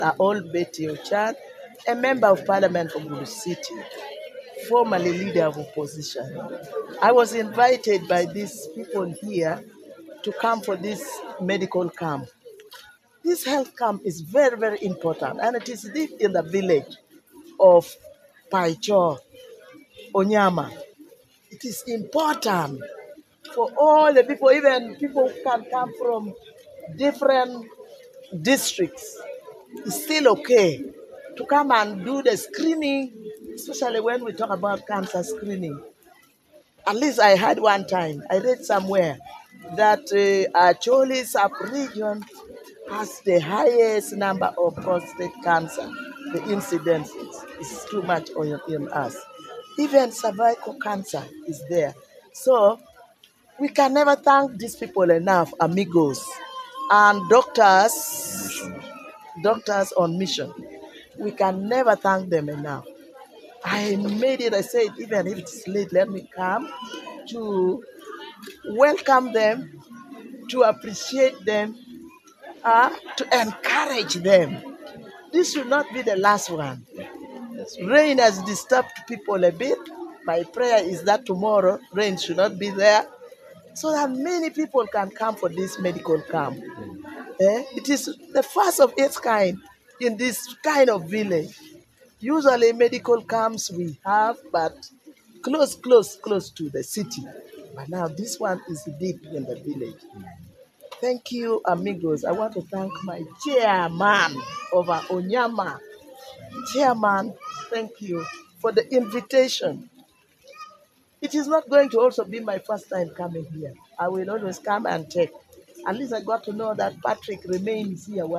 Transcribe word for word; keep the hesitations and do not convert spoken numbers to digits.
Taol Betty Ochan, a member of parliament from Gulu City, formerly leader of opposition. I was invited by these people here to come for this medical camp. This health camp is very, very important, and it is deep in the village of Paicho, Onyama. It is important for all the people, even people who can come from different districts. It's still okay to come and do the screening, especially when we talk about cancer screening. At least I had one time, I read somewhere that uh, Acholi sub-region has the highest number of prostate cancer. The incidence is, is too much on, in us. Even cervical cancer is there. So we can never thank these people enough, amigos, and doctors, doctors on mission. We can never thank them enough. I made it, I said, even if it's late, let me come to welcome them, to appreciate them, uh, to encourage them. This should not be the last one. Rain has disturbed people a bit. My prayer is that tomorrow rain should not be there, so that many people can come for this medical camp. Eh? It is the first of its kind in this kind of village. Usually medical camps we have, but close, close, close to the city. But now this one is deep in the village. Thank you, amigos. I want to thank my chairman of our Onyama. Chairman, thank you for the invitation. It is not going to also be my first time coming here. I will always come and check. At least I got to know that Patrick remains here.